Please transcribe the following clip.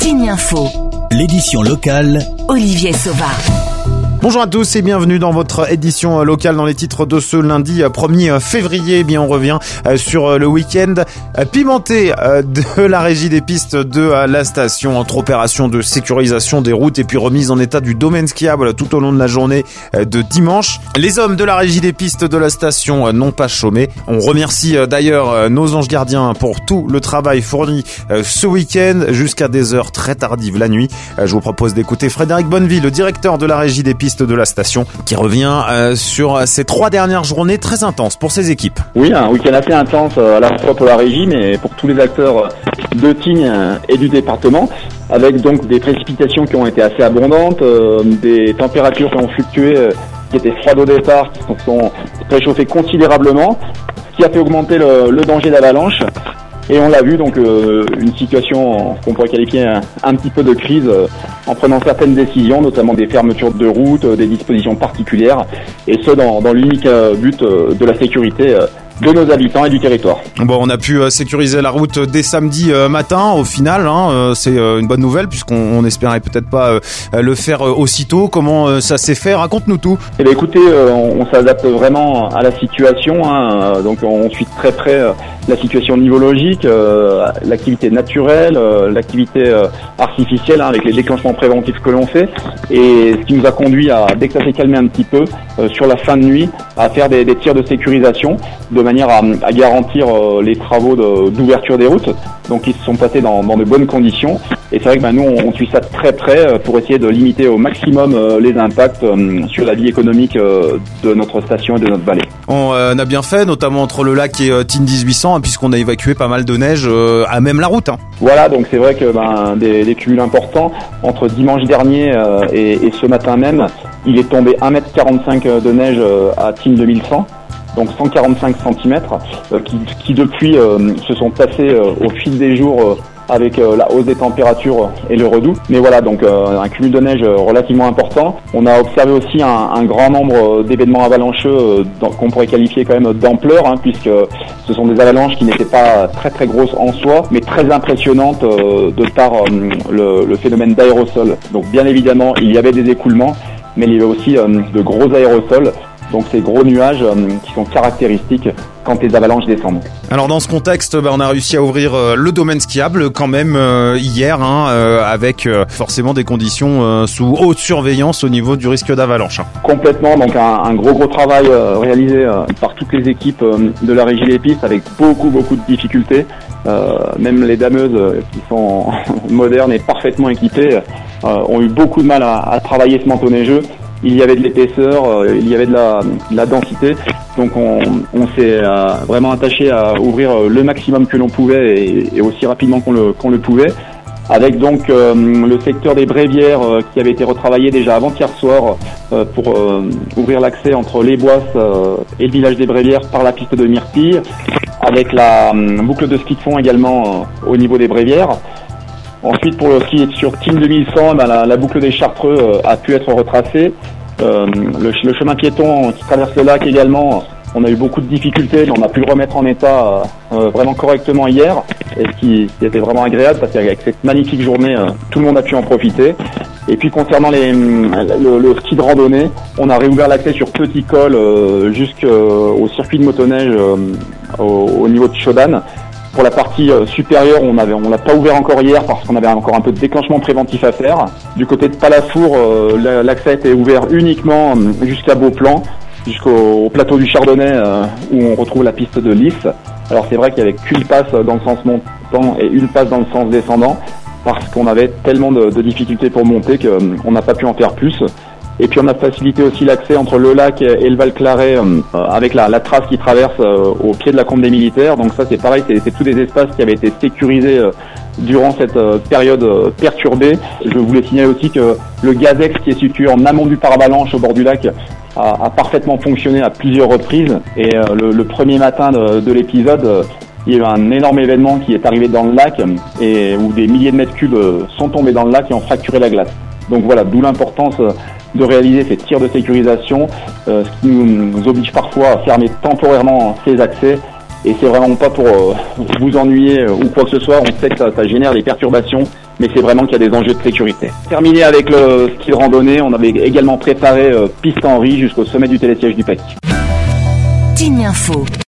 Tignes-Info. L'édition locale. Olivier Sauva. Bonjour à tous et bienvenue dans votre édition locale. Dans les titres de ce lundi 1er février, on revient sur le week-end pimenté de la régie des pistes de la station, entre opérations de sécurisation des routes et puis remise en état du domaine skiable tout au long de la journée de dimanche. Les hommes de la régie des pistes de la station n'ont pas chômé. On remercie d'ailleurs nos anges gardiens pour tout le travail fourni ce week-end jusqu'à des heures très tardives la nuit. Je vous propose d'écouter Frédéric Bonneville, le directeur de la régie des pistes de la station, qui revient sur ces 3 dernières journées très intenses pour ses équipes. Oui, un week-end assez intense à la fois pour la régie, mais pour tous les acteurs de Tignes et du département, avec donc des précipitations qui ont été assez abondantes, des températures qui ont fluctué, qui étaient froides au départ, qui se sont réchauffées considérablement, ce qui a fait augmenter le danger d'avalanche. Et on l'a vu, donc une situation qu'on pourrait qualifier un petit peu de crise en prenant certaines décisions, notamment des fermetures de routes, des dispositions particulières, et ce dans l'unique but de la sécurité de nos habitants et du territoire. Bon, on a pu sécuriser la route dès samedi matin au final, c'est une bonne nouvelle puisqu'on espérait peut-être pas le faire aussitôt. Comment ça s'est fait? Raconte-nous tout. Eh bien écoutez, on s'adapte vraiment à la situation, donc on suit très près la situation nivologique, l'activité naturelle, l'activité artificielle avec les déclenchements préventifs que l'on fait, et ce qui nous a conduit à, dès que ça s'est calmé un petit peu, sur la fin de nuit, à faire des tirs de sécurisation de manière à garantir les travaux d'ouverture des routes. Donc ils se sont passés dans de bonnes conditions, et c'est vrai que nous on suit ça de très près pour essayer de limiter au maximum les impacts sur la vie économique de notre station et de notre vallée. On a bien fait, notamment entre le lac et Tignes 1800, puisqu'on a évacué pas mal de neige à même la route. Voilà, donc c'est vrai que des cumuls importants entre dimanche dernier et ce matin même, il est tombé 1,45 m de neige à Tignes 2100. Donc 145 cm qui depuis se sont passés au fil des jours avec la hausse des températures et le redout. Mais voilà, donc un cumul de neige relativement important. On a observé aussi un grand nombre d'événements avalancheux qu'on pourrait qualifier quand même d'ampleur, puisque ce sont des avalanches qui n'étaient pas très très grosses en soi, mais très impressionnantes de par le phénomène d'aérosol. Donc bien évidemment, il y avait des écoulements, mais il y avait aussi de gros aérosols. Donc ces gros nuages qui sont caractéristiques quand les avalanches descendent. Alors dans ce contexte, on a réussi à ouvrir le domaine skiable quand même hier, avec forcément des conditions sous haute surveillance au niveau du risque d'avalanche. Complètement, donc un gros travail réalisé par toutes les équipes de la régie des pistes avec beaucoup de difficultés. Même les dameuses qui sont modernes et parfaitement équipées ont eu beaucoup de mal à travailler ce manteau neigeux. Il y avait de l'épaisseur, il y avait de la densité, donc on s'est vraiment attaché à ouvrir le maximum que l'on pouvait et aussi rapidement qu'on le pouvait, avec donc le secteur des Brévières qui avait été retravaillé déjà avant-hier soir pour ouvrir l'accès entre les Boisses et le village des Brévières par la piste de Myrtille, avec la boucle de ski de fond également au niveau des Brévières. Ensuite, pour ce qui est sur Tignes 2100, la boucle des Chartreux a pu être retracée. Le chemin piéton qui traverse le lac également, on a eu beaucoup de difficultés, mais on a pu le remettre en état vraiment correctement hier, et ce qui était vraiment agréable, parce qu'avec cette magnifique journée, tout le monde a pu en profiter. Et puis concernant le ski de randonnée, on a réouvert l'accès sur Petit Col jusqu'au circuit de motoneige au niveau de Chaudane. Pour la partie supérieure, on l'a pas ouvert encore hier parce qu'on avait encore un peu de déclenchement préventif à faire. Du côté de Palafour, l'accès a été ouvert uniquement jusqu'à Beauplan, jusqu'au plateau du Chardonnay où on retrouve la piste de Lys. Alors c'est vrai qu'il y avait qu'une passe dans le sens montant et une passe dans le sens descendant, parce qu'on avait tellement de difficultés pour monter qu'on n'a pas pu en faire plus. Et puis on a facilité aussi l'accès entre le lac et le Val Claret avec la trace qui traverse au pied de la Combe des Militaires. Donc ça c'est pareil, c'est tous des espaces qui avaient été sécurisés durant cette période perturbée. Je voulais signaler aussi que le Gazex qui est situé en amont du paravalanche au bord du lac a parfaitement fonctionné à plusieurs reprises. Et le premier matin de l'épisode, il y a eu un énorme événement qui est arrivé dans le lac et où des milliers de mètres cubes sont tombés dans le lac et ont fracturé la glace. Donc voilà, d'où l'importance de réaliser ces tirs de sécurisation, ce qui nous oblige parfois à fermer temporairement ces accès Et c'est vraiment pas pour vous ennuyer ou quoi que ce soit. On sait que ça génère des perturbations mais c'est vraiment qu'il y a des enjeux de sécurité. Terminé avec le ski de randonnée, on avait également préparé Piste Henri jusqu'au sommet du télésiège du Paquis. Tignes Info.